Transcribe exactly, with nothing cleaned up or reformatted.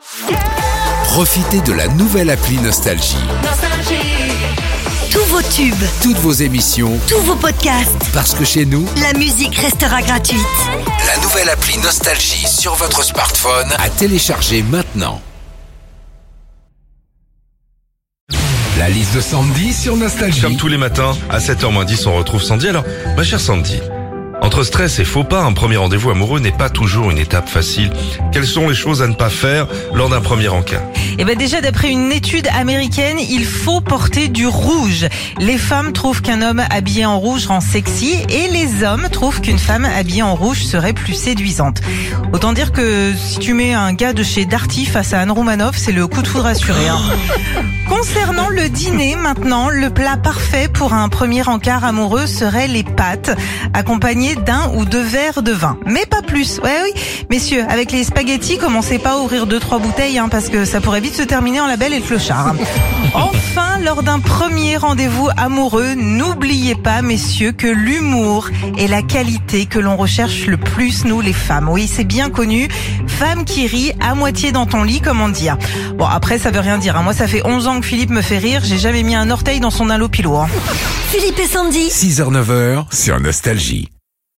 Profitez de la nouvelle appli Nostalgie. Tous vos tubes, Toutes vos émissions, tous vos podcasts, parce que chez nous, la musique restera gratuite. la nouvelle appli Nostalgie sur votre smartphone à télécharger maintenant. La liste de Sandy sur Nostalgie. Comme tous les matins, à sept heures moins dix, on retrouve Sandy. Alors, ma chère Sandy, entre stress et faux pas, un premier rendez-vous amoureux n'est pas toujours une étape facile. Quelles sont les choses à ne pas faire lors d'un premier encart? Eh ben déjà, d'après une étude américaine, il faut porter du rouge. Les femmes trouvent qu'un homme habillé en rouge rend sexy et les hommes trouvent qu'une femme habillée en rouge serait plus séduisante. Autant dire que si tu mets un gars de chez Darty face à Anne Roumanoff, c'est le coup de foudre assuré. Hein. Concernant le dîner, maintenant, le plat parfait pour un premier encart amoureux serait les pâtes, accompagnées d'un ou deux verres de vin. Mais pas plus. Ouais, oui. Messieurs, avec les spaghettis, commencez pas à ouvrir deux, trois bouteilles, hein, parce que ça pourrait vite se terminer en la belle et le clochard. Enfin, lors d'un premier rendez-vous amoureux, n'oubliez pas, messieurs, que l'humour est la qualité que l'on recherche le plus, nous, les femmes. Oui, c'est bien connu. Femme qui rit à moitié dans ton lit, comment dire. Bon, après, ça veut rien dire. Hein. Moi, ça fait onze ans que Philippe me fait rire. J'ai jamais mis un orteil dans son allopilo. Hein. Philippe et Sandy. six heures neuf heures sur Nostalgie.